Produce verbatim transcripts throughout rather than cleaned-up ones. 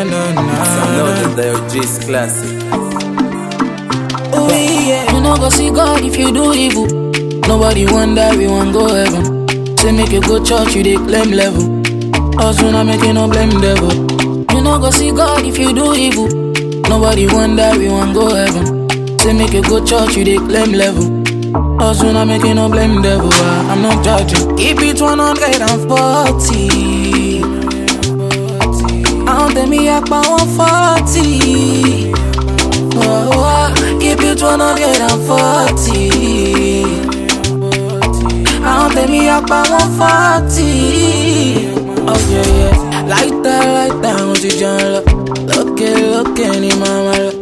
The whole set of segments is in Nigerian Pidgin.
na na na. Some know that they're just classic. Oh yeah. You know go see God if you do evil. Nobody wonder we won't go heaven. Say make you go church, you dey claim level. Us we not making no blame devil. You know go see God if you do evil. Nobody wonder we won't go heaven. Say make you go church, you dey claim level. Us we not making no blame devil. ah, I'm not judging. Keep it one hundred forty. I don't tell me up by one forty. Oh, oh, keep it one hundred forty. I don't tell me up by one forty. Oh yeah, yeah. Like that, like that, what you jump up. Look it, look it, ni mama.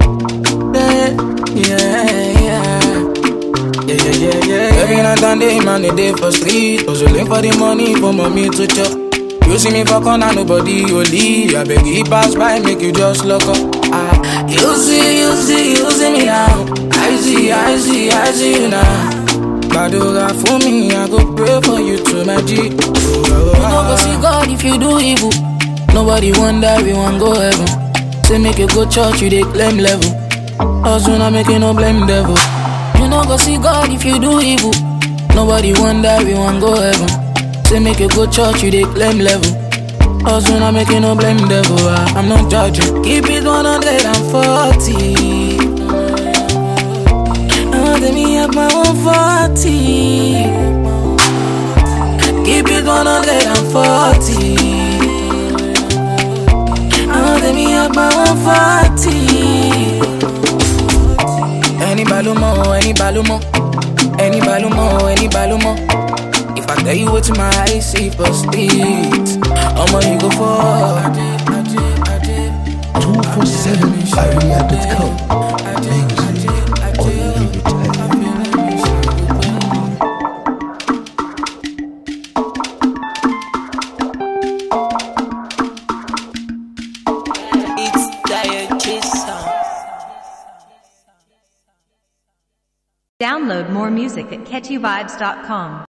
Yeah, yeah, yeah. Yeah, yeah, yeah, yeah. Every night and day, man, a day for street. Hustling for the money for mommy to chop. You see me for corner, nobody only. I beg you pass by, make you just look up. Ah, you see, you see, you see me now. I see, I see, I see you now. Badoga for me, I go pray for you to my G. Oh, oh, oh. You know go see God if you do evil. Nobody wonder we won't go heaven. Say make you go church, you dey claim level. Us we not making no blame devil. You know go see God if you do evil. Nobody wonder we won't go heaven. Say make you go church, you dey claim level. Us we not making no blame devil. ah, I'm not judging. Keep it one hundred forty. Let me up my one forty. Keep it one hundred forty. Let me up my one forty. Any balumo, any balumo, any balumo, any balumo. If I tell you what my eyes see for speed, I'ma you go for two four seven area dot com. Download more music at catchy vibes dot com.